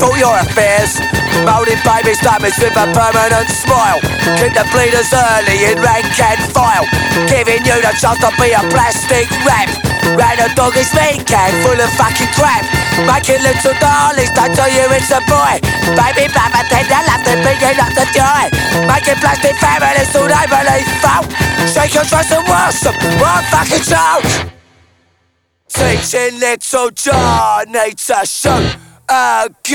thought your affairs. Moulding baby stomachs with a permanent smile. Keep the bleeders early in rank and file. Giving you the chance to be a plastic wrap. Ran a doggy's meat can full of fucking crap. Making little darlings don't tell you it's a boy. Baby mama tender love to bring you up to joy. Making plastic families all over they fall. Shake your dress and worship, one fucking joke. Teaching little John needs a show again.